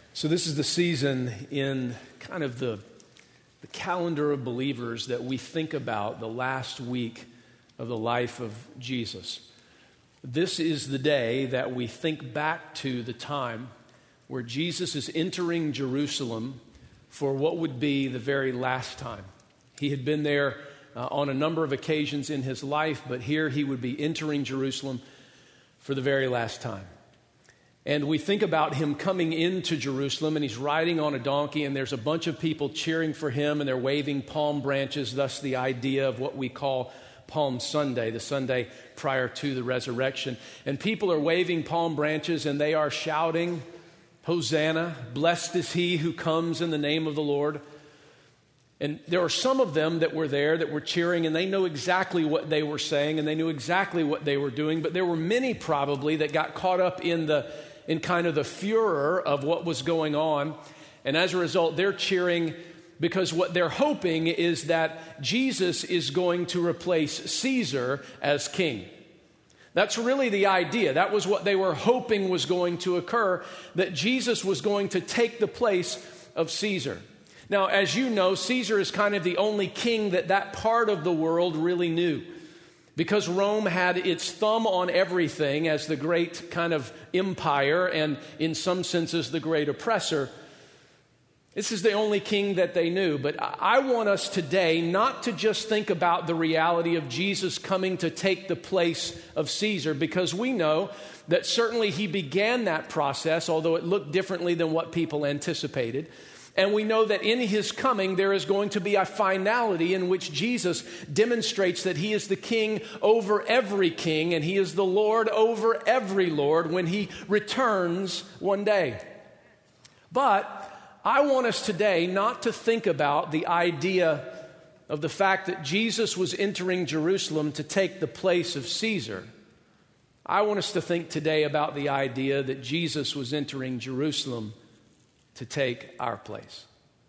So this is the season in kind of the calendar of believers that we think about the last week of the life of Jesus. This is the day that we think back to the time where Jesus is entering Jerusalem for what would be the very last time. He had been there on a number of occasions in his life, but here he would be entering Jerusalem for the very last time. And we think about him coming into Jerusalem, and he's riding on a donkey, and there's a bunch of people cheering for him, and they're waving palm branches, thus the idea of what we call Palm Sunday, the Sunday prior to the resurrection. And people are waving palm branches, and they are shouting, "Hosanna, blessed is he who comes in the name of the Lord." And there are some of them that were there that were cheering, and they know exactly what they were saying, and they knew exactly what they were doing. But there were many probably that got caught up in kind of the furor of what was going on. And as a result, they're cheering because what they're hoping is that Jesus is going to replace Caesar as king. That's really the idea. That was what they were hoping was going to occur, that Jesus was going to take the place of Caesar. Now, as you know, Caesar is kind of the only king that part of the world really knew, because Rome had its thumb on everything as the great kind of empire and in some senses the great oppressor. This is the only king that they knew. But I want us today not to just think about the reality of Jesus coming to take the place of Caesar, because we know that certainly he began that process, although it looked differently than what people anticipated. And we know that in his coming, there is going to be a finality in which Jesus demonstrates that he is the king over every king, and he is the Lord over every Lord when he returns one day. But I want us today not to think about the idea of the fact that Jesus was entering Jerusalem to take the place of Caesar. I want us to think today about the idea that Jesus was entering Jerusalem to take our place.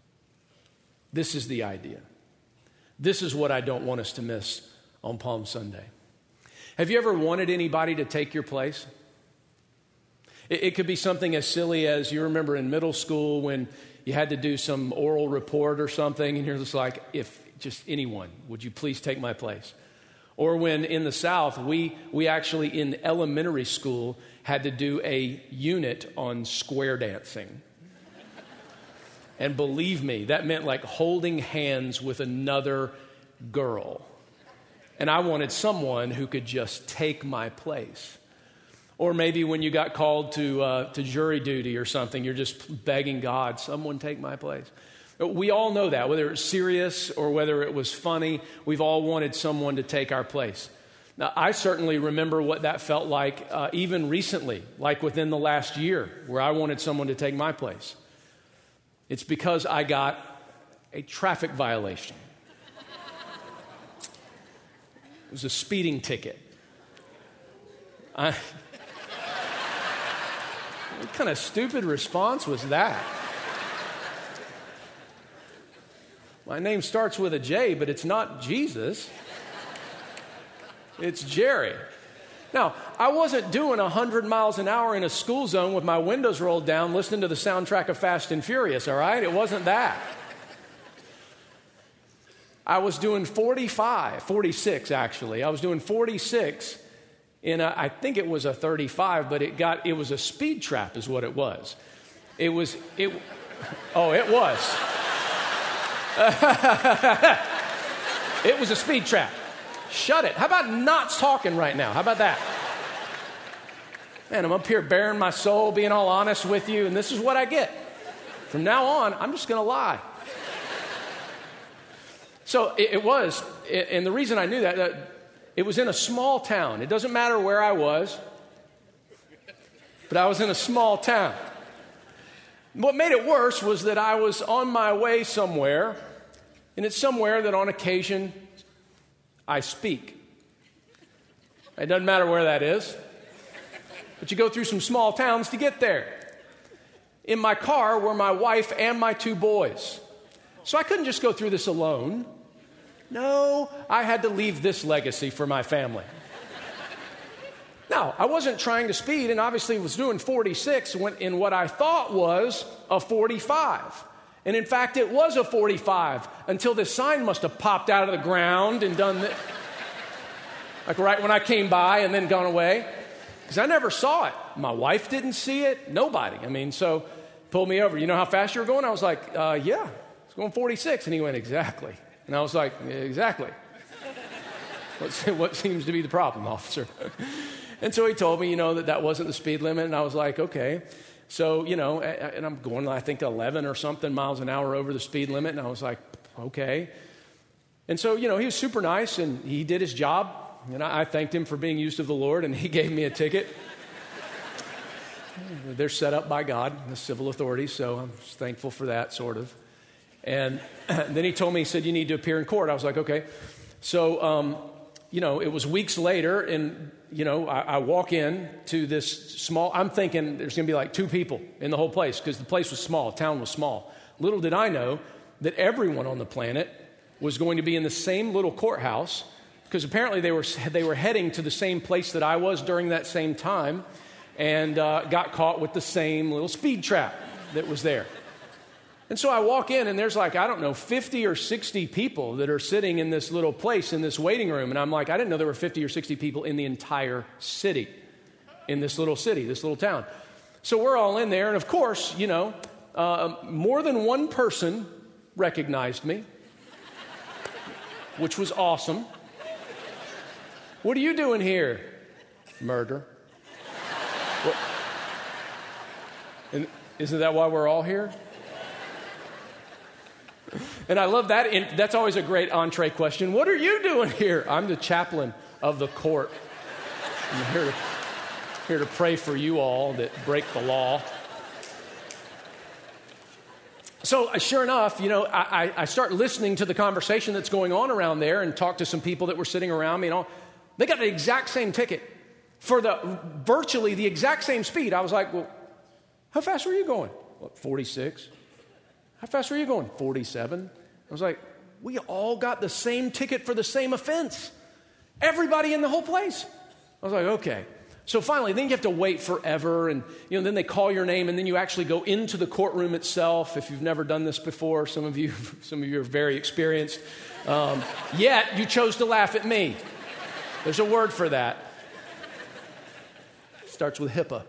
This is the idea. This is what I don't want us to miss on Palm Sunday. Have you ever wanted anybody to take your place? It could be something as silly as, you remember in middle school when you had to do some oral report or something, and you're just like, if just anyone, would you please take my place? Or when in the South, we actually in elementary school had to do a unit on square dancing. And believe me, that meant like holding hands with another girl. And I wanted someone who could just take my place. Or maybe when you got called to jury duty or something, you're just begging God, someone take my place. We all know that, whether it's serious or whether it was funny, we've all wanted someone to take our place. Now, I certainly remember what that felt like even recently, like within the last year, where I wanted someone to take my place. It's because I got a traffic violation. It was a speeding ticket. What kind of stupid response was that? My name starts with a J, but it's not Jesus. It's Jerry. Now, I wasn't doing 100 miles an hour in a school zone with my windows rolled down listening to the soundtrack of Fast and Furious, all right? It wasn't that. I was doing 46 actually. I was doing 46 in I think it was a 35, but it was a speed trap is what it was. It was. It was a speed trap. Shut it. How about not talking right now? How about that? Man, I'm up here bearing my soul, being all honest with you, and this is what I get. From now on, I'm just going to lie. So it was, and the reason I knew that it was in a small town. It doesn't matter where I was, but I was in a small town. What made it worse was that I was on my way somewhere, and it's somewhere that on occasion I speak. It doesn't matter where that is, but you go through some small towns to get there. In my car were my wife and my 2 boys. So I couldn't just go through this alone. No, I had to leave this legacy for my family. Now, I wasn't trying to speed and obviously was doing 46 in what I thought was a 45. And in fact, it was a 45 until this sign must have popped out of the ground and done this. Like right when I came by and then gone away. Because I never saw it. My wife didn't see it. Nobody. I mean, so pulled me over. You know how fast you were going? I was like, yeah, it's going 46. And he went, exactly. And I was like, exactly. What seems to be the problem, officer? And so he told me, that wasn't the speed limit. And I was like, okay. So, and I'm going, I think, 11 or something miles an hour over the speed limit. And I was like, okay. And so, he was super nice and he did his job. And I thanked him for being used of the Lord, and he gave me a ticket. They're set up by God, the civil authorities, so I'm just thankful for that, sort of. And then he told me, he said, you need to appear in court. I was like, okay. So, it was weeks later, and, I walk in to this small, I'm thinking there's going to be like 2 people in the whole place, because the place was small, the town was small. Little did I know that everyone on the planet was going to be in the same little courthouse, because apparently they were heading to the same place that I was during that same time, and got caught with the same little speed trap that was there. And so I walk in, and there's 50 or 60 people that are sitting in this little place, in this waiting room. And I'm like, I didn't know there were 50 or 60 people in the entire city, in this little city, this little town. So we're all in there, and of course, more than one person recognized me, which was awesome. What are you doing here? Murder. What? And isn't that why we're all here? And I love that. And that's always a great entree question. What are you doing here? I'm the chaplain of the court. I'm here to pray for you all that break the law. So sure enough, I start listening to the conversation that's going on around there and talk to some people that were sitting around me. They got the exact same ticket for virtually the exact same speed. I was like, well, how fast were you going? 46. How fast were you going? 47. I was like, we all got the same ticket for the same offense. Everybody in the whole place. I was like, okay. So finally, then you have to wait forever, and then they call your name, and then you actually go into the courtroom itself. If you've never done this before, some of you are very experienced. Yet you chose to laugh at me. There's a word for that. Starts with HIPAA.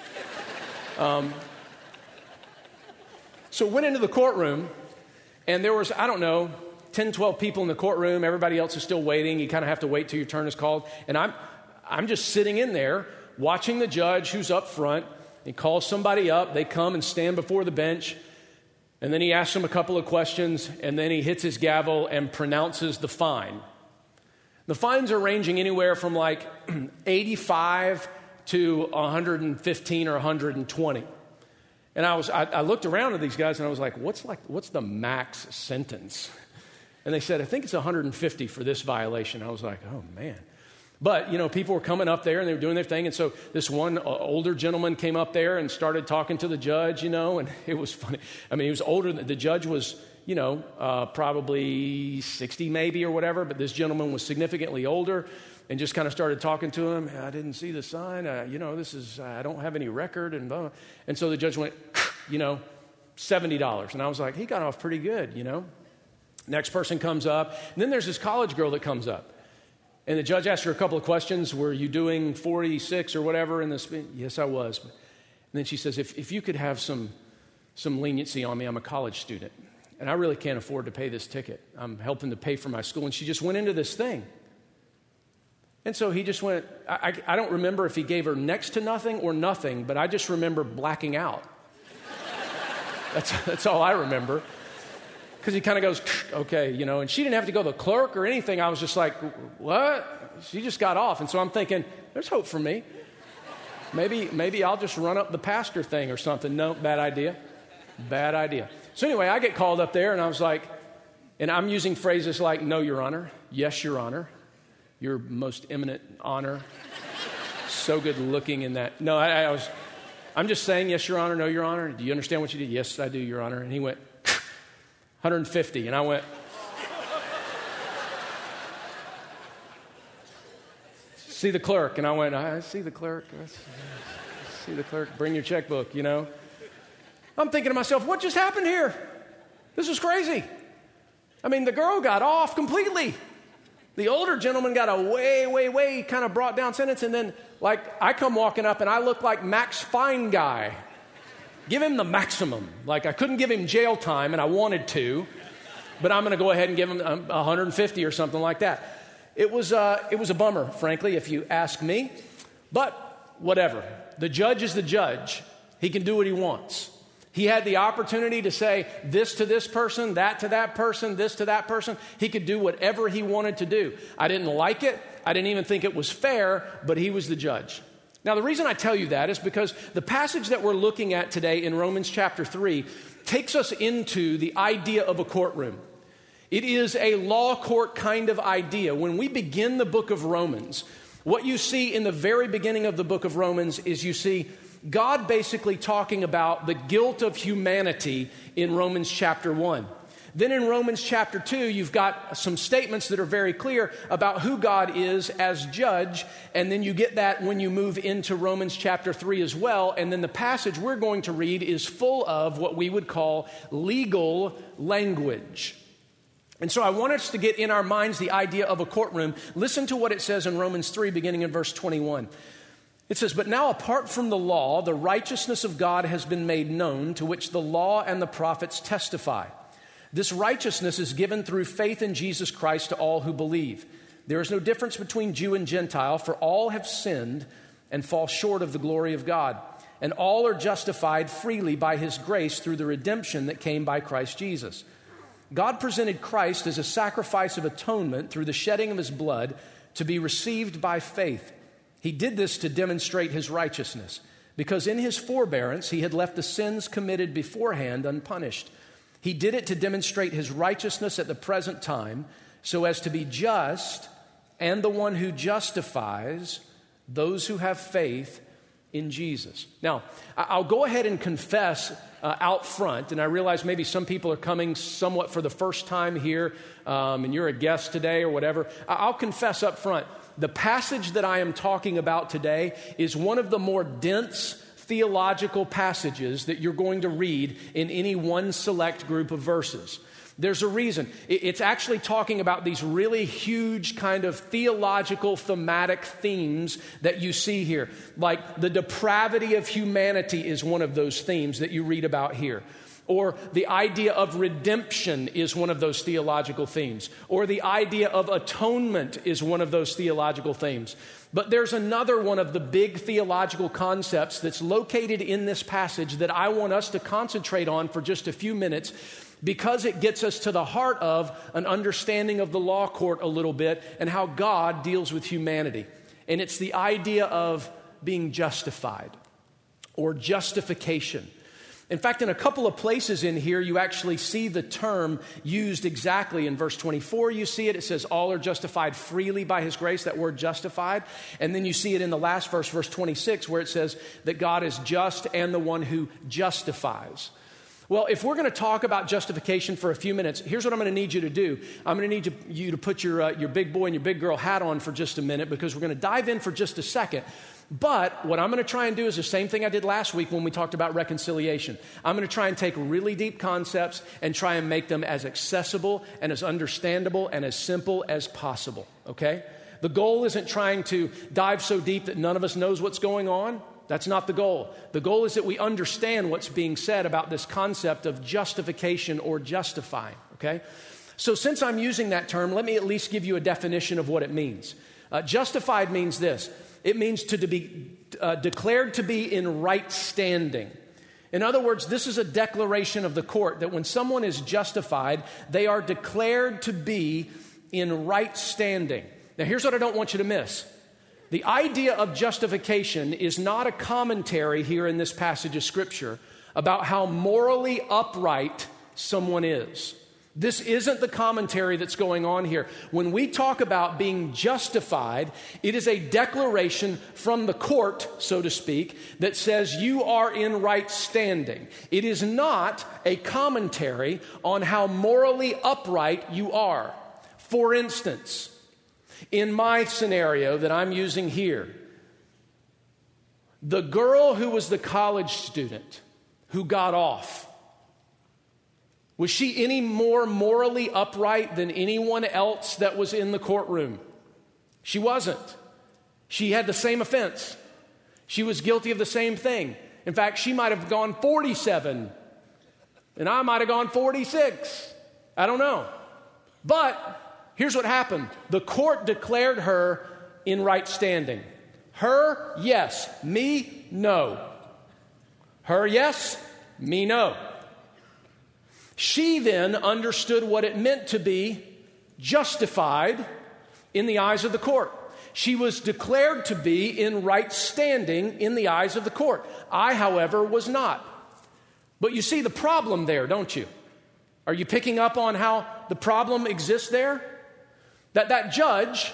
So went into the courtroom, and there was, 10, 12 people in the courtroom. Everybody else is still waiting. You kind of have to wait till your turn is called. And I'm just sitting in there watching the judge who's up front. He calls somebody up. They come and stand before the bench. And then he asks them a couple of questions, and then he hits his gavel and pronounces the fine. The fines are ranging anywhere from 85 to 115 or 120. And I looked around at these guys and I was like, what's the max sentence? And they said, I think it's 150 for this violation. I was like, oh man. But, people were coming up there and they were doing their thing. And so this one older gentleman came up there and started talking to the judge, and it was funny. I mean, he was older. The judge was, probably 60 maybe or whatever. But this gentleman was significantly older and just kind of started talking to him. I didn't see the sign. I don't have any record. And blah, blah. And so the judge went, $70. And I was like, he got off pretty good, Next person comes up. And then there's this college girl that comes up. And the judge asked her a couple of questions. Were you doing 46 or whatever in this? Yes, I was. And then she says, if you could have some leniency on me, I'm a college student. And I really can't afford to pay this ticket. I'm helping to pay for my school. And she just went into this thing. And so he just went, I don't remember if he gave her next to nothing or nothing, but I just remember blacking out. That's all I remember. Because he kind of goes, okay, and she didn't have to go to the clerk or anything. I was just like, what? She just got off. And so I'm thinking, there's hope for me. Maybe I'll just run up the pastor thing or something. No, bad idea. Bad idea. So anyway, I get called up there and I was like, and I'm using phrases like, no, Your Honor. Yes, Your Honor. Your most eminent honor. So good looking in that. No, I'm just saying, yes, Your Honor, no, Your Honor. Do you understand what you did? Yes, I do, Your Honor. And he went, 150. And I went, see the clerk. And I went, I see the clerk. See the clerk. Bring your checkbook, you know. I'm thinking to myself, what just happened here? This was crazy. I mean, the girl got off completely. The older gentleman got a way kind of brought down sentence. And then, like, I come walking up and I look like Max Fine guy. Give him the maximum. Like, I couldn't give him jail time, and I wanted to, but I'm going to go ahead and give him 150 or something like that. It was a bummer, frankly, if you ask me. But whatever. The judge is the judge. He can do what he wants. He had the opportunity to say this to this person, that to that person, this to that person. He could do whatever he wanted to do. I didn't like it. I didn't even think it was fair, but he was the judge. Now, the reason I tell you that is because the passage that we're looking at today in Romans chapter 3 takes us into the idea of a courtroom. It is a law court kind of idea. When we begin the book of Romans, what you see in the very beginning of the book of Romans is you see God basically talking about the guilt of humanity in Romans chapter 1. Then in Romans chapter 2, you've got some statements that are very clear about who God is as judge, and then you get that when you move into Romans chapter 3 as well, and then the passage we're going to read is full of what we would call legal language. And so I want us to get in our minds the idea of a courtroom. Listen to what it says in Romans 3, beginning in verse 21. It says, "But now apart from the law, the righteousness of God has been made known, to which the law and the prophets testify. This righteousness is given through faith in Jesus Christ to all who believe. There is no difference between Jew and Gentile, for all have sinned and fall short of the glory of God. And all are justified freely by his grace through the redemption that came by Christ Jesus. God presented Christ as a sacrifice of atonement through the shedding of his blood to be received by faith. He did this to demonstrate his righteousness, because in his forbearance he had left the sins committed beforehand unpunished. He did it to demonstrate his righteousness at the present time, so as to be just and the one who justifies those who have faith in Jesus." Now, I'll go ahead and confess out front, and I realize maybe some people are coming somewhat for the first time here, and you're a guest today or whatever. I'll confess up front, the passage that I am talking about today is one of the more dense theological passages that you're going to read in any one select group of verses. There's a reason. It's actually talking about these really huge kind of theological thematic themes that you see here. Like the depravity of humanity is one of those themes that you read about here. Or the idea of redemption is one of those theological themes. Or the idea of atonement is one of those theological themes. But there's another one of the big theological concepts that's located in this passage that I want us to concentrate on for just a few minutes, because it gets us to the heart of an understanding of the law court a little bit and how God deals with humanity. And it's the idea of being justified or justification. In fact, in a couple of places in here, you actually see the term used exactly. In verse 24, you see it. It says, all are justified freely by his grace, that word justified. And then you see it in the last verse, verse 26, where it says that God is just and the one who justifies. Well, if we're going to talk about justification for a few minutes, here's what I'm going to need you to do. I'm going to need you to put your big boy and your big girl hat on for just a minute, because we're going to dive in for just a second. But what I'm going to try and do is the same thing I did last week when we talked about reconciliation. I'm going to try and take really deep concepts and try and make them as accessible and as understandable and as simple as possible, okay? The goal isn't trying to dive so deep that none of us knows what's going on. That's not the goal. The goal is that we understand what's being said about this concept of justification or justifying, okay? So since I'm using that term, let me at least give you a definition of what it means. Justified means this. It means to be declared to be in right standing. In other words, this is a declaration of the court that when someone is justified, they are declared to be in right standing. Now, here's what I don't want you to miss. The idea of justification is not a commentary here in this passage of Scripture about how morally upright someone is. This isn't the commentary that's going on here. When we talk about being justified, it is a declaration from the court, so to speak, that says you are in right standing. It is not a commentary on how morally upright you are. For instance, In my scenario that I'm using here, the girl who was the college student who got off, was she any more morally upright than anyone else that was in the courtroom? She wasn't. She had the same offense. She was guilty of the same thing. In fact, she might have gone 47, and I might have gone 46. I don't know. But here's what happened. The court declared her in right standing. Her, yes. Me, no. Her, yes. Me, no. She then understood what it meant to be justified in the eyes of the court. She was declared to be in right standing in the eyes of the court. I, however, was not. But you see the problem there, don't you? Are you picking up on how the problem exists there? That judge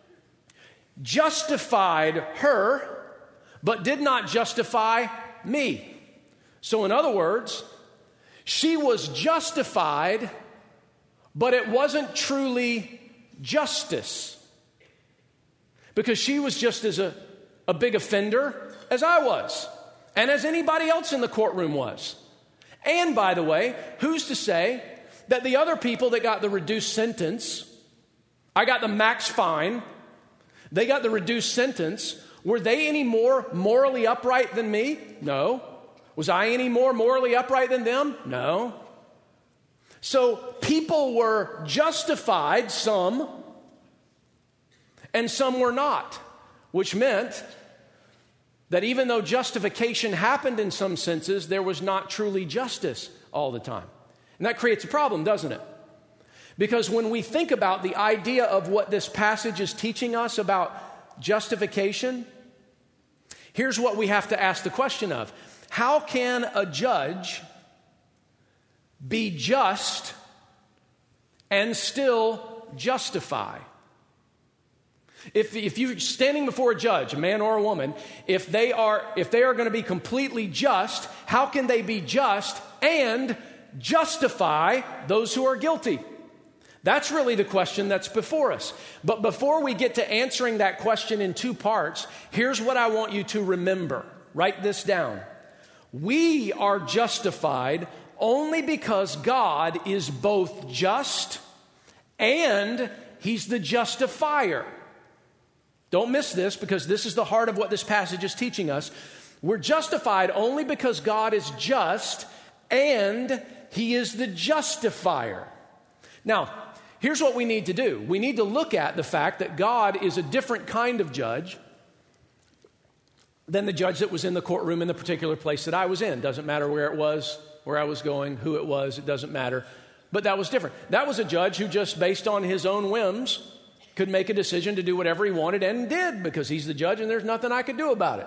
justified her, but did not justify me. So in other words, she was justified, but it wasn't truly justice. Because she was just as a big offender as I was, and as anybody else in the courtroom was. And by the way, who's to say that the other people that got the reduced sentence, I got the max fine, they got the reduced sentence, were they any more morally upright than me? No. Was I any more morally upright than them? No. So people were justified, some, and some were not, which meant that even though justification happened in some senses, there was not truly justice all the time. And that creates a problem, doesn't it? Because when we think about the idea of what this passage is teaching us about justification, here's what we have to ask the question of. How can a judge be just and still justify? If you're standing before a judge, a man or a woman, if they are going to be completely just, how can they be just and justify those who are guilty? That's really the question that's before us. But before we get to answering that question in two parts, here's what I want you to remember. Write this down. We are justified only because God is both just and He's the justifier. Don't miss this, because this is the heart of what this passage is teaching us. We're justified only because God is just and He is the justifier. Now, here's what we need to do. We need to look at the fact that God is a different kind of judge than the judge that was in the courtroom in the particular place that I was in. Doesn't matter where it was, where I was going, who it was, it doesn't matter. But that was different. That was a judge who just based on his own whims could make a decision to do whatever he wanted and did, because he's the judge and there's nothing I could do about it.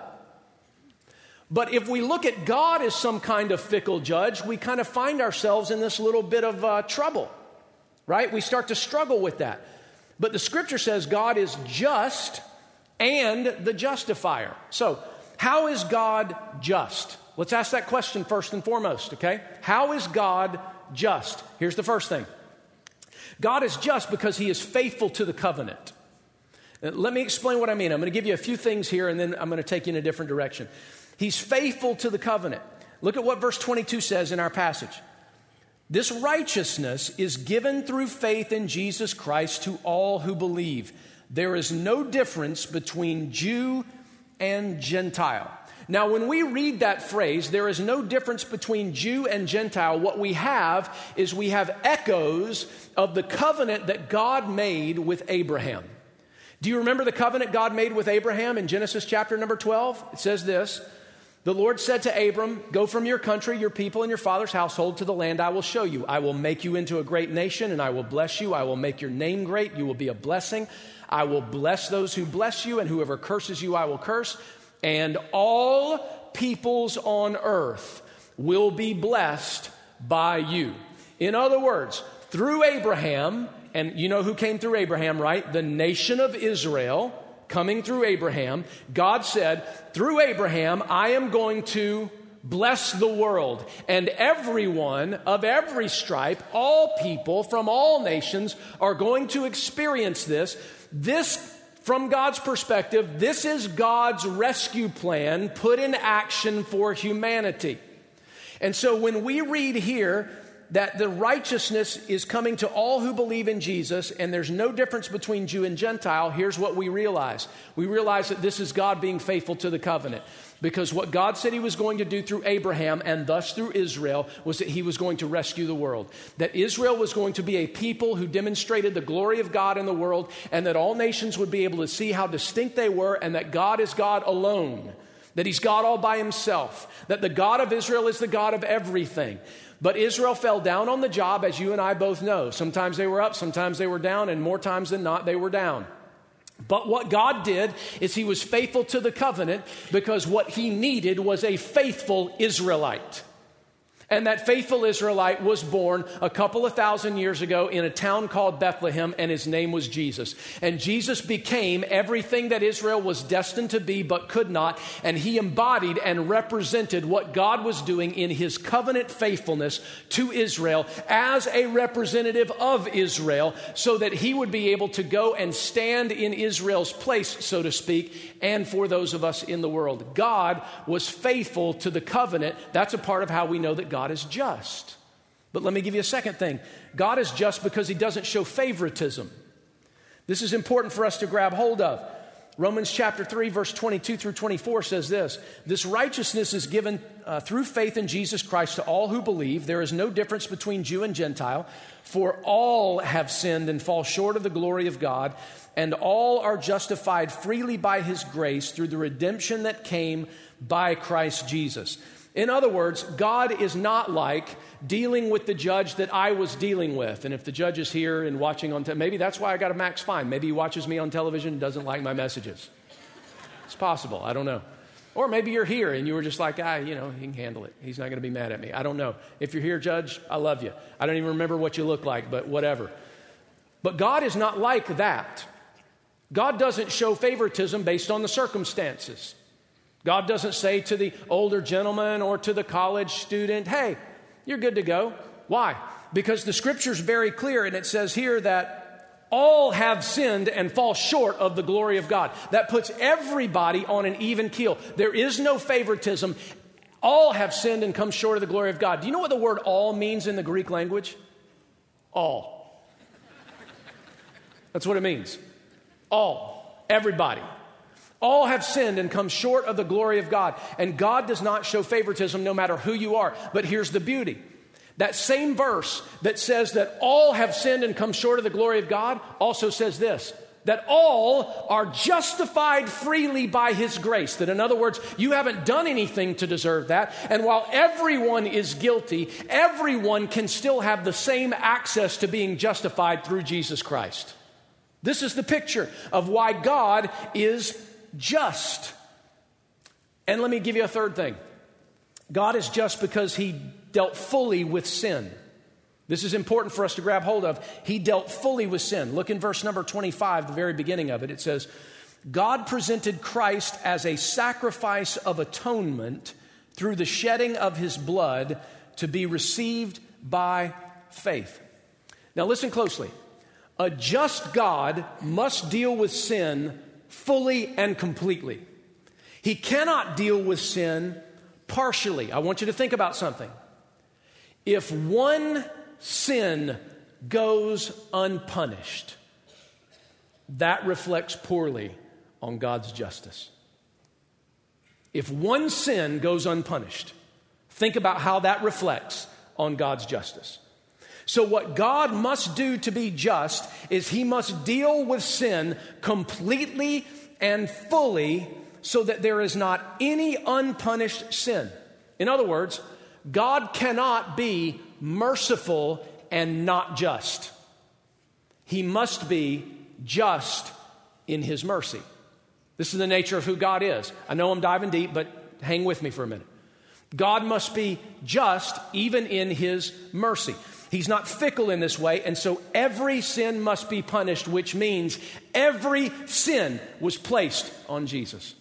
But if we look at God as some kind of fickle judge, we kind of find ourselves in this little bit of trouble, right? We start to struggle with that. But the scripture says God is just and the justifier. So, how is God just? Let's ask that question first and foremost, okay? How is God just? Here's the first thing. God is just because He is faithful to the covenant. Let me explain what I mean. I'm going to give you a few things here, and then I'm going to take you in a different direction. He's faithful to the covenant. Look at what verse 22 says in our passage. This righteousness is given through faith in Jesus Christ to all who believe. There is no difference between Jew and Gentile. Now, when we read that phrase, there is no difference between Jew and Gentile. What we have is we have echoes of the covenant that God made with Abraham. Do you remember the covenant God made with Abraham in Genesis chapter number 12? It says this, the Lord said to Abram, go from your country, your people, and your father's household to the land I will show you. I will make you into a great nation, and I will bless you. I will make your name great. You will be a blessing. I will bless those who bless you, and whoever curses you, I will curse. And all peoples on earth will be blessed by you. In other words, through Abraham, and you know who came through Abraham, right? The nation of Israel coming through Abraham. God said, through Abraham, I am going to bless the world. And everyone of every stripe, all people from all nations are going to experience this, this, from God's perspective, this is God's rescue plan put in action for humanity. And so when we read here that the righteousness is coming to all who believe in Jesus, and there's no difference between Jew and Gentile, here's what we realize. We realize that this is God being faithful to the covenant. Because what God said he was going to do through Abraham and thus through Israel was that he was going to rescue the world. That Israel was going to be a people who demonstrated the glory of God in the world, and that all nations would be able to see how distinct they were, and that God is God alone. That he's God all by himself. That the God of Israel is the God of everything. But Israel fell down on the job, as you and I both know. Sometimes they were up, sometimes they were down, and more times than not, they were down. But what God did is he was faithful to the covenant because what he needed was a faithful Israelite. And that faithful Israelite was born a couple of thousand years ago in a town called Bethlehem, and his name was Jesus. And Jesus became everything that Israel was destined to be but could not, and he embodied and represented what God was doing in his covenant faithfulness to Israel as a representative of Israel, so that he would be able to go and stand in Israel's place, so to speak, and for those of us in the world. God was faithful to the covenant. That's a part of how we know that God is just. But let me give you a second thing. God is just because he doesn't show favoritism. This is important for us to grab hold of. Romans chapter 3, verse 22 through 24 says this: this righteousness is given through faith in Jesus Christ to all who believe. There is no difference between Jew and Gentile, for all have sinned and fall short of the glory of God, and all are justified freely by his grace through the redemption that came by Christ Jesus. In other words, God is not like dealing with the judge that I was dealing with. And if the judge is here and watching on maybe that's why I got a max fine. Maybe he watches me on television and doesn't like my messages. It's possible. I don't know. Or maybe you're here and you were just like, he can handle it. He's not going to be mad at me. I don't know. If you're here, Judge, I love you. I don't even remember what you look like, but whatever. But God is not like that. God doesn't show favoritism based on the circumstances. God doesn't say to the older gentleman or to the college student, hey, you're good to go. Why? Because the scripture's very clear, and it says here that all have sinned and fall short of the glory of God. That puts everybody on an even keel. There is no favoritism. All have sinned and come short of the glory of God. Do you know what the word all means in the Greek language? All. That's what it means. All. Everybody. All have sinned and come short of the glory of God. And God does not show favoritism no matter who you are. But here's the beauty. That same verse that says that all have sinned and come short of the glory of God also says this: that all are justified freely by his grace. That in other words, you haven't done anything to deserve that. And while everyone is guilty, everyone can still have the same access to being justified through Jesus Christ. This is the picture of why God is just. And let me give you a third thing. God is just because he dealt fully with sin. This is important for us to grab hold of. He dealt fully with sin. Look in verse number 25, the very beginning of it. It says, God presented Christ as a sacrifice of atonement through the shedding of his blood to be received by faith. Now listen closely. A just God must deal with sin fully and completely. He cannot deal with sin partially. I want you to think about something. If one sin goes unpunished, that reflects poorly on God's justice. If one sin goes unpunished, think about how that reflects on God's justice. So what God must do to be just is he must deal with sin completely and fully so that there is not any unpunished sin. In other words, God cannot be merciful and not just. He must be just in his mercy. This is the nature of who God is. I know I'm diving deep, but hang with me for a minute. God must be just even in his mercy. He's not fickle in this way, and so every sin must be punished, which means every sin was placed on Jesus.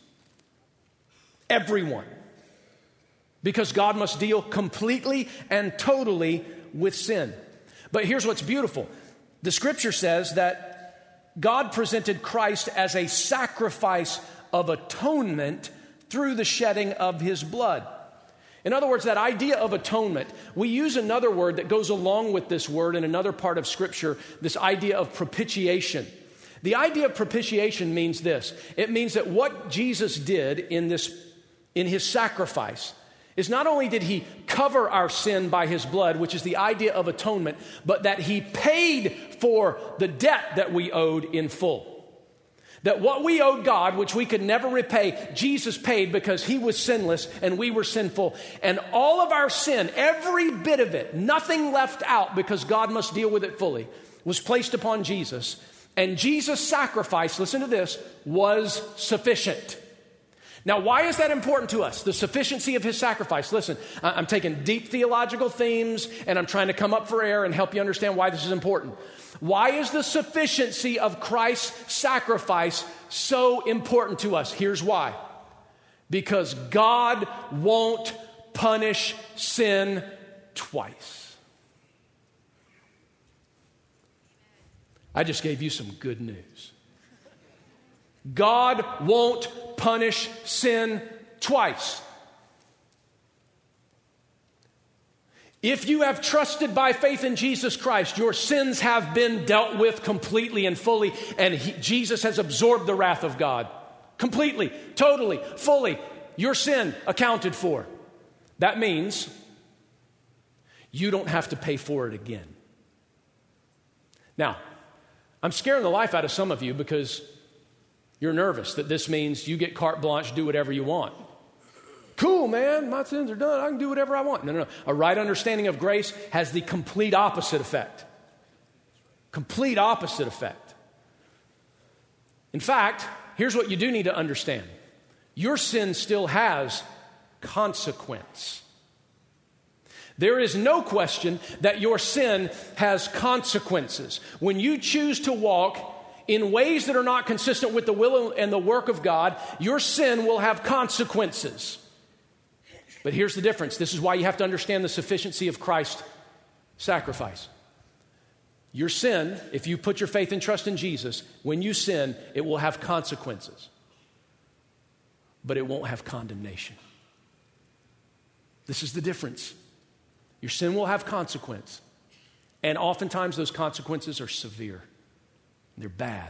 Everyone. Because God must deal completely and totally with sin. But here's what's beautiful. The scripture says that God presented Christ as a sacrifice of atonement through the shedding of his blood. In other words, that idea of atonement, we use another word that goes along with this word in another part of Scripture, this idea of propitiation. The idea of propitiation means this. It means that what Jesus did in his sacrifice is not only did he cover our sin by his blood, which is the idea of atonement, but that he paid for the debt that we owed in full. That what we owed God, which we could never repay, Jesus paid because he was sinless and we were sinful. And all of our sin, every bit of it, nothing left out because God must deal with it fully, was placed upon Jesus. And Jesus' sacrifice, listen to this, was sufficient. Now, why is that important to us? The sufficiency of his sacrifice. Listen, I'm taking deep theological themes and I'm trying to come up for air and help you understand why this is important. Why is the sufficiency of Christ's sacrifice so important to us? Here's why. Because God won't punish sin twice. I just gave you some good news. God won't punish sin twice. If you have trusted by faith in Jesus Christ, your sins have been dealt with completely and fully, and Jesus has absorbed the wrath of God. Completely, totally, fully. Your sin accounted for. That means you don't have to pay for it again. Now, I'm scaring the life out of some of you because you're nervous that this means you get carte blanche, do whatever you want. Cool, man, my sins are done. I can do whatever I want. No. A right understanding of grace has the complete opposite effect. Complete opposite effect. In fact, here's what you do need to understand. Your sin still has consequence. There is no question that your sin has consequences. When you choose to walk in ways that are not consistent with the will and the work of God, your sin will have consequences. But here's the difference. This is why you have to understand the sufficiency of Christ's sacrifice. Your sin, if you put your faith and trust in Jesus, when you sin, it will have consequences. But it won't have condemnation. This is the difference. Your sin will have consequence. And oftentimes those consequences are severe. They're bad.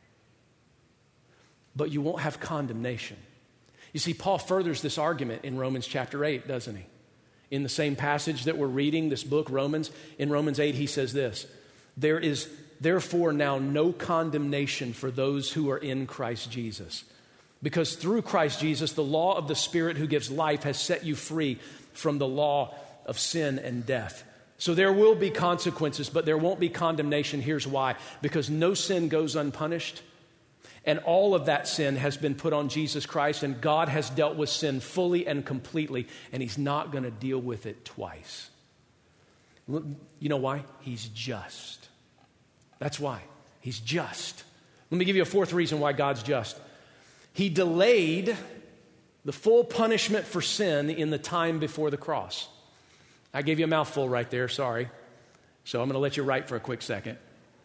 But you won't have condemnation. You see, Paul furthers this argument in Romans chapter 8, doesn't he? In the same passage that we're reading, this book, Romans, in Romans 8, he says this, "There is therefore now no condemnation for those who are in Christ Jesus. Because through Christ Jesus, the law of the Spirit who gives life has set you free from the law of sin and death." So there will be consequences, but there won't be condemnation. Here's why. Because no sin goes unpunished. And all of that sin has been put on Jesus Christ, and God has dealt with sin fully and completely, and he's not going to deal with it twice. You know why? He's just. That's why. He's just. Let me give you a fourth reason why God's just. He delayed the full punishment for sin in the time before the cross. I gave you a mouthful right there, sorry. So I'm going to let you write for a quick second.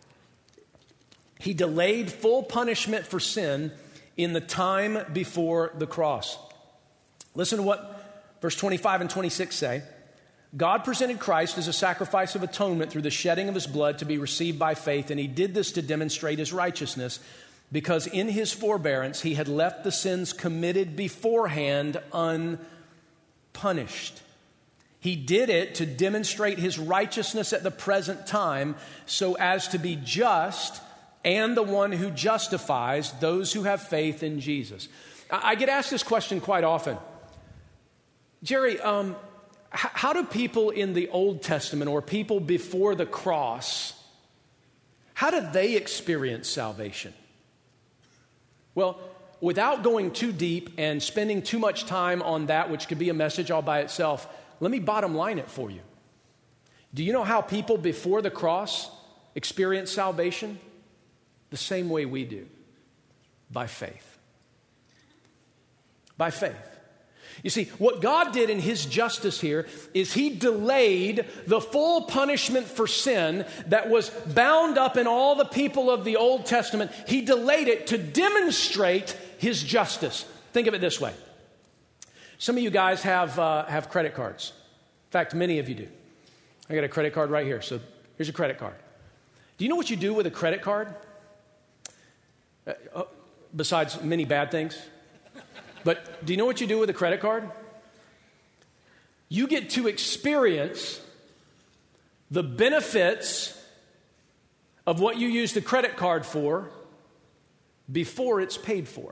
He delayed full punishment for sin in the time before the cross. Listen to what verse 25 and 26 say. God presented Christ as a sacrifice of atonement through the shedding of his blood to be received by faith, and he did this to demonstrate his righteousness, because in his forbearance he had left the sins committed beforehand unpunished. He did it to demonstrate his righteousness at the present time, so as to be just and the one who justifies those who have faith in Jesus. I get asked this question quite often. Jerry, how do people in the Old Testament or people before the cross, how did they experience salvation? Well, without going too deep and spending too much time on that, which could be a message all by itself, let me bottom line it for you. Do you know how people before the cross experienced salvation? The same way we do. By faith. By faith. You see, what God did in his justice here is he delayed the full punishment for sin that was bound up in all the people of the Old Testament. He delayed it to demonstrate his justice. Think of it this way. Some of you guys have credit cards. In fact, many of you do. I got a credit card right here. So here's a credit card. Do you know what you do with a credit card? Besides many bad things. But do you know what you do with a credit card? You get to experience the benefits of what you use the credit card for before it's paid for.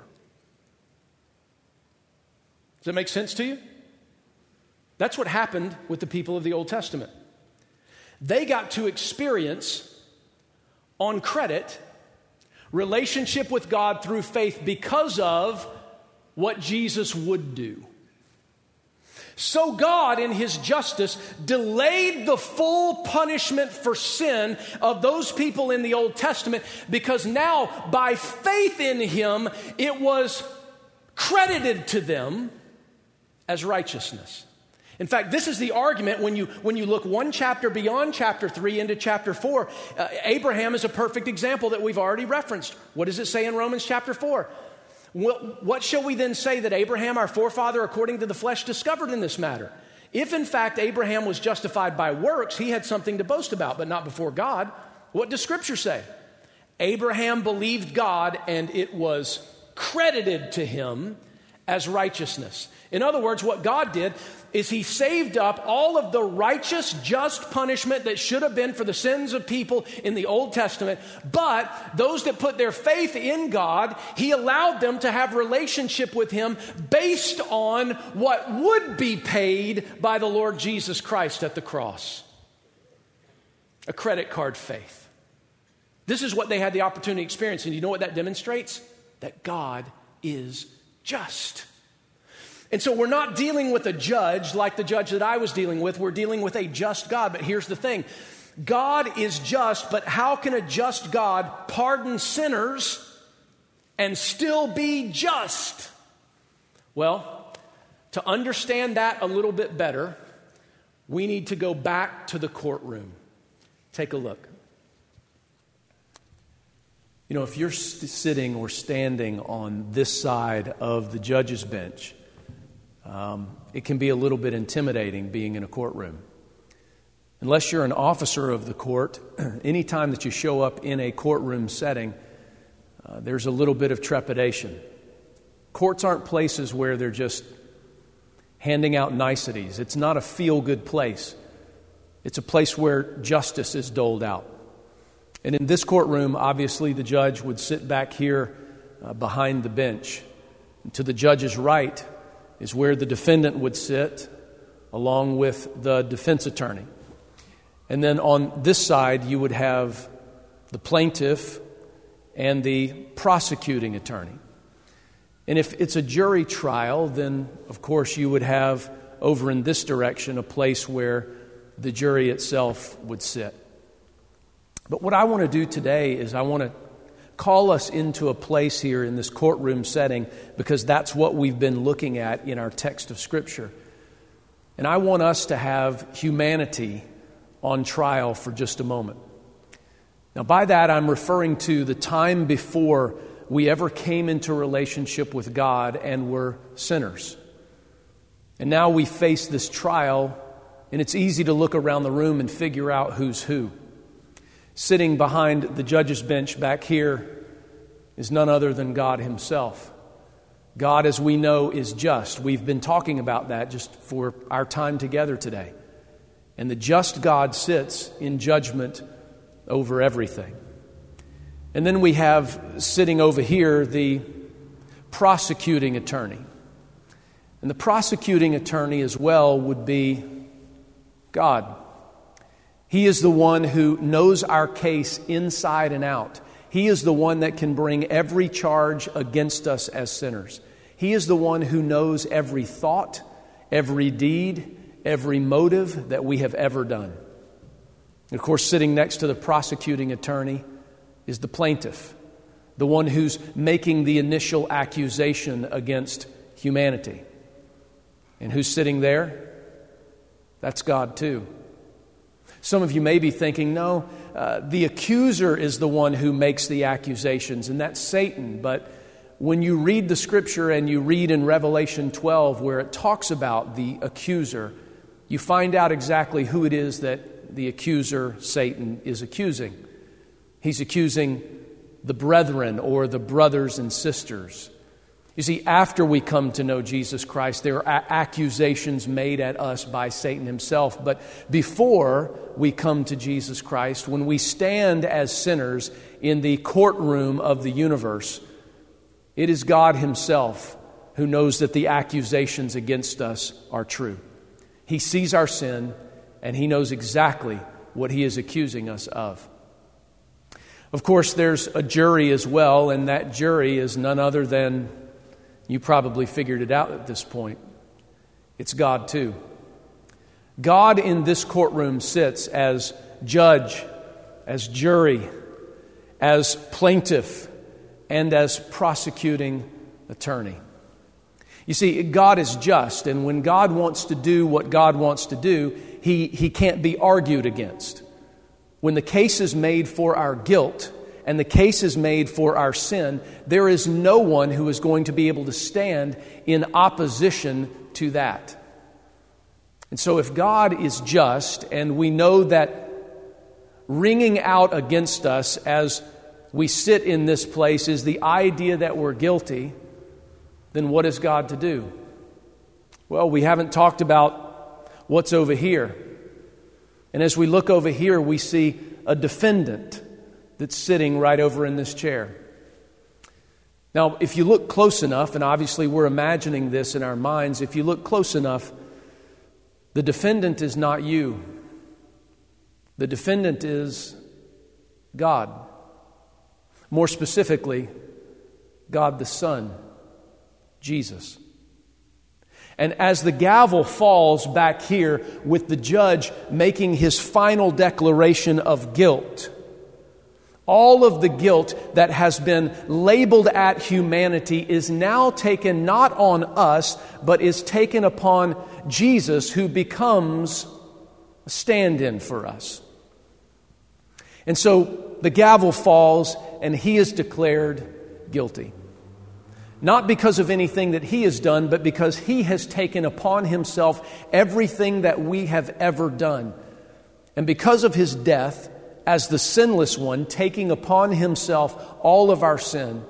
Does that make sense to you? That's what happened with the people of the Old Testament. They got to experience on credit relationship with God through faith because of what Jesus would do. So God, in his justice, delayed the full punishment for sin of those people in the Old Testament because now, by faith in him, it was credited to them as righteousness. In fact, this is the argument when you look one chapter beyond chapter 3 into chapter 4. Abraham is a perfect example that we've already referenced. What does it say in Romans chapter 4? What shall we then say that Abraham, our forefather, according to the flesh, discovered in this matter? If in fact Abraham was justified by works, he had something to boast about, but not before God. What does Scripture say? Abraham believed God, and it was credited to him as righteousness. In other words, what God did is he saved up all of the righteous, just punishment that should have been for the sins of people in the Old Testament. But those that put their faith in God, he allowed them to have relationship with him based on what would be paid by the Lord Jesus Christ at the cross. A credit card faith. This is what they had the opportunity to experience. And you know what that demonstrates? That God is just. And so we're not dealing with a judge like the judge that I was dealing with. We're dealing with a just God. But here's the thing. God is just, but how can a just God pardon sinners and still be just? Well, to understand that a little bit better, we need to go back to the courtroom. Take a look. You know, if you're sitting or standing on this side of the judge's bench, it can be a little bit intimidating being in a courtroom. Unless you're an officer of the court, anytime that you show up in a courtroom setting, there's a little bit of trepidation. Courts aren't places where they're just handing out niceties. It's not a feel-good place. It's a place where justice is doled out. And in this courtroom, obviously, the judge would sit back here behind the bench. And to the judge's right is where the defendant would sit, along with the defense attorney. And then on this side, you would have the plaintiff and the prosecuting attorney. And if it's a jury trial, then, of course, you would have over in this direction a place where the jury itself would sit. But what I want to do today is I want to call us into a place here in this courtroom setting, because that's what we've been looking at in our text of Scripture. And I want us to have humanity on trial for just a moment. Now, by that, I'm referring to the time before we ever came into relationship with God and were sinners. And now we face this trial, and it's easy to look around the room and figure out who's who. Sitting behind the judge's bench back here is none other than God himself. God, as we know, is just. We've been talking about that just for our time together today. And the just God sits in judgment over everything. And then we have sitting over here the prosecuting attorney. And the prosecuting attorney as well would be God. He is the one who knows our case inside and out. He is the one that can bring every charge against us as sinners. He is the one who knows every thought, every deed, every motive that we have ever done. And of course, sitting next to the prosecuting attorney is the plaintiff, the one who's making the initial accusation against humanity. And who's sitting there? That's God too. Some of you may be thinking, no, the accuser is the one who makes the accusations, and that's Satan. But when you read the Scripture and you read in Revelation 12 where it talks about the accuser, you find out exactly who it is that the accuser, Satan, is accusing. He's accusing the brethren or the brothers and sisters. You see, after we come to know Jesus Christ, there are accusations made at us by Satan himself. But before we come to Jesus Christ, when we stand as sinners in the courtroom of the universe, it is God himself who knows that the accusations against us are true. He sees our sin, and he knows exactly what he is accusing us of. Of course, there's a jury as well, and that jury is none other than, you probably figured it out at this point, it's God too. God in this courtroom sits as judge, as jury, as plaintiff, and as prosecuting attorney. You see, God is just, and when God wants to do what God wants to do, He can't be argued against. When the case is made for our guilt and the case is made for our sin, there is no one who is going to be able to stand in opposition to that. And so if God is just, and we know that ringing out against us as we sit in this place is the idea that we're guilty, then what is God to do? Well, we haven't talked about what's over here. And as we look over here, we see a defendant that's sitting right over in this chair. Now, if you look close enough, and obviously we're imagining this in our minds, if you look close enough, the defendant is not you. The defendant is God. More specifically, God the Son, Jesus. And as the gavel falls back here with the judge making his final declaration of guilt, all of the guilt that has been labeled at humanity is now taken not on us, but is taken upon Jesus, who becomes a stand-in for us. And so the gavel falls and he is declared guilty. Not because of anything that he has done, but because he has taken upon himself everything that we have ever done. And because of his death, as the sinless one, taking upon himself all of our sin,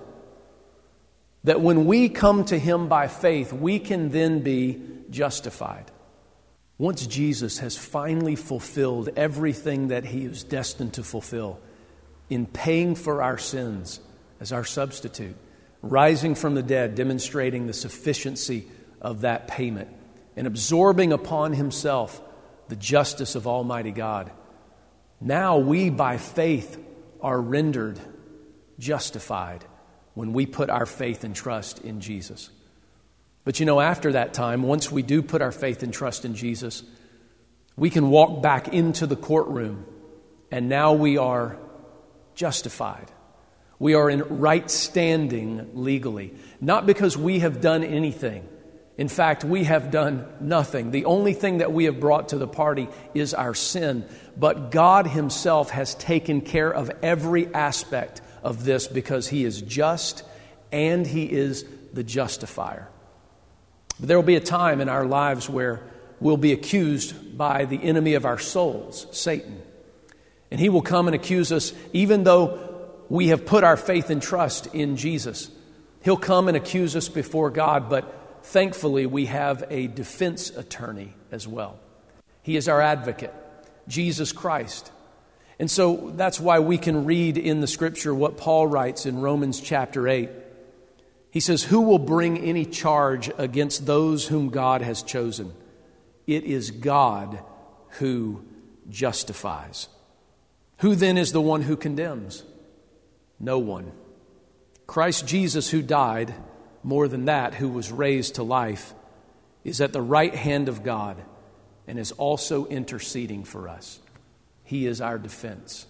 that when we come to him by faith, we can then be justified. Once Jesus has finally fulfilled everything that he is destined to fulfill in paying for our sins as our substitute, rising from the dead, demonstrating the sufficiency of that payment, and absorbing upon himself the justice of Almighty God, now we, by faith, are rendered justified when we put our faith and trust in Jesus. But you know, after that time, once we do put our faith and trust in Jesus, we can walk back into the courtroom, and now we are justified. We are in right standing legally, not because we have done anything. In fact, we have done nothing. The only thing that we have brought to the party is our sin. But God himself has taken care of every aspect of this because he is just and he is the justifier. But there will be a time in our lives where we'll be accused by the enemy of our souls, Satan. And he will come and accuse us even though we have put our faith and trust in Jesus. He'll come and accuse us before God, but thankfully we have a defense attorney as well. He is our advocate, Jesus Christ. And so that's why we can read in the Scripture what Paul writes in Romans chapter 8. He says, "Who will bring any charge against those whom God has chosen? It is God who justifies. Who then is the one who condemns? No one. Christ Jesus, who died, more than that, who was raised to life, is at the right hand of God and is also interceding for us. He is our defense."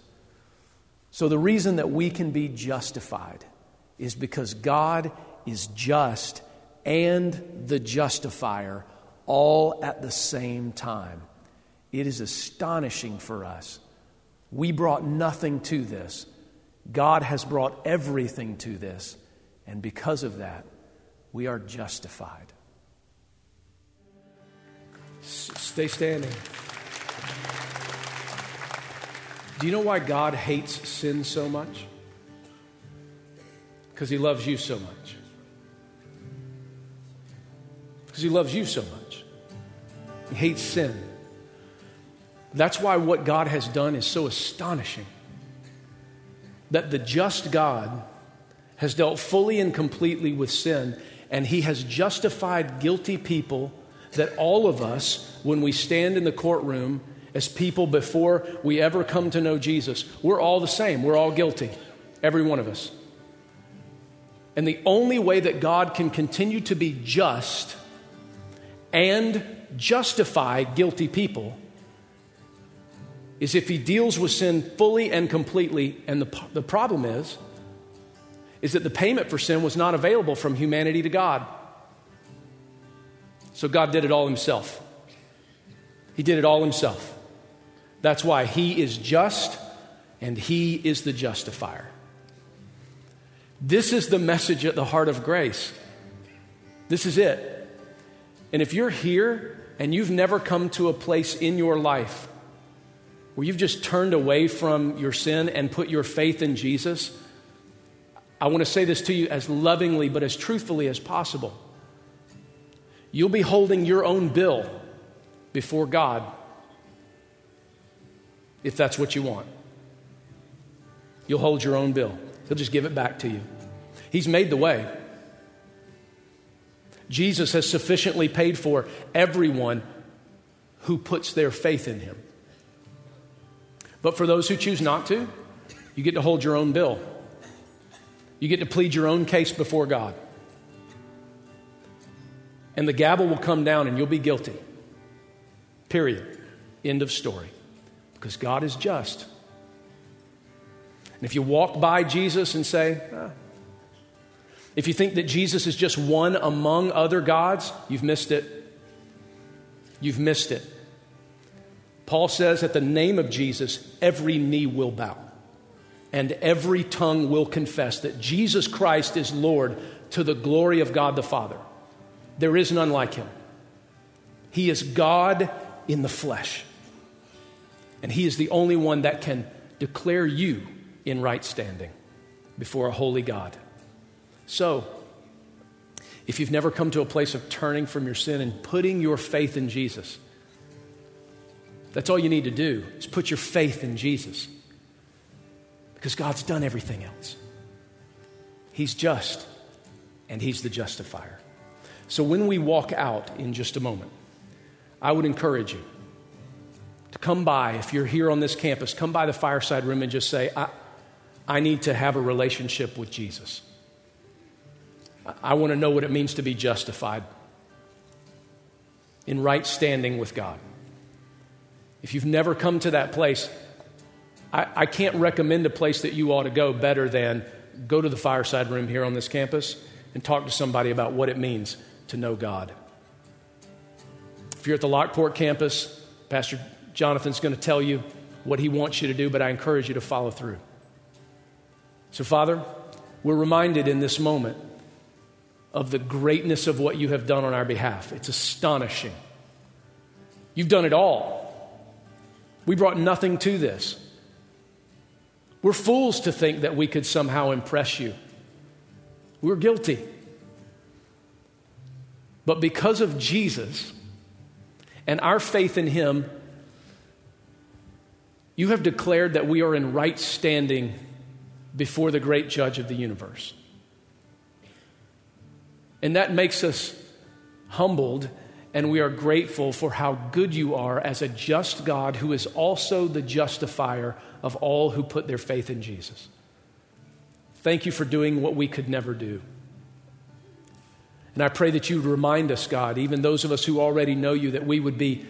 So the reason that we can be justified is because God is just and the justifier all at the same time. It is astonishing for us. We brought nothing to this. God has brought everything to this. And because of that, we are justified. Stay standing. Do you know why God hates sin so much? Because He loves you so much. Because He loves you so much. He hates sin. That's why what God has done is so astonishing. That the just God has dealt fully and completely with sin, and He has justified guilty people that all of us, when we stand in the courtroom as people before we ever come to know Jesus, we're all the same. We're all guilty. Every one of us. And the only way that God can continue to be just and justify guilty people is if He deals with sin fully and completely. And the problem is that the payment for sin was not available from humanity to God. So God did it all Himself. He did it all Himself. That's why He is just and He is the justifier. This is the message at the heart of grace. This is it. And if you're here and you've never come to a place in your life where you've just turned away from your sin and put your faith in Jesus, I want to say this to you as lovingly but as truthfully as possible. You'll be holding your own bill before God if that's what you want. You'll hold your own bill. He'll just give it back to you. He's made the way. Jesus has sufficiently paid for everyone who puts their faith in Him. But for those who choose not to, you get to hold your own bill. You get to plead your own case before God. And the gavel will come down and you'll be guilty. Period. End of story. Because God is just. And if you walk by Jesus and say, if you think that Jesus is just one among other gods, you've missed it. You've missed it. Paul says at the name of Jesus, every knee will bow and every tongue will confess that Jesus Christ is Lord to the glory of God the Father. There is none like Him. He is God in the flesh. And He is the only one that can declare you in right standing before a holy God. So, if you've never come to a place of turning from your sin and putting your faith in Jesus, that's all you need to do is put your faith in Jesus. Because God's done everything else. He's just, and He's the justifier. So when we walk out in just a moment, I would encourage you to come by, if you're here on this campus, come by the fireside room and just say, I need to have a relationship with Jesus. I want to know what it means to be justified in right standing with God. If you've never come to that place, I can't recommend a place that you ought to go better than go to the fireside room here on this campus and talk to somebody about what it means to know God. If you're at the Lockport campus, Pastor Jonathan's going to tell you what he wants you to do, but I encourage you to follow through. So, Father, we're reminded in this moment of the greatness of what you have done on our behalf. It's astonishing. You've done it all. We brought nothing to this. We're fools to think that we could somehow impress you. We're guilty. But because of Jesus and our faith in Him, you have declared that we are in right standing before the great judge of the universe. And that makes us humbled, and we are grateful for how good you are as a just God who is also the justifier of all who put their faith in Jesus. Thank you for doing what we could never do. And I pray that you would remind us, God, even those of us who already know you, that we'd be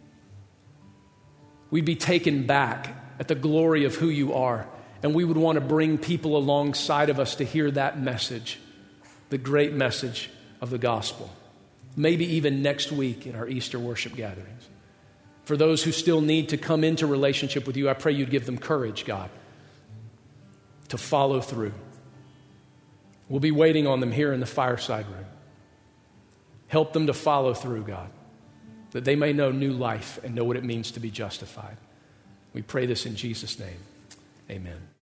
taken back at the glory of who you are. And we would want to bring people alongside of us to hear that message, the great message of the gospel. maybe even next week in our Easter worship gatherings. For those who still need to come into relationship with you, I pray you'd give them courage, God, to follow through. We'll be waiting on them here in the fireside room. Help them to follow through, God, that they may know new life and know what it means to be justified. We pray this in Jesus' name. Amen.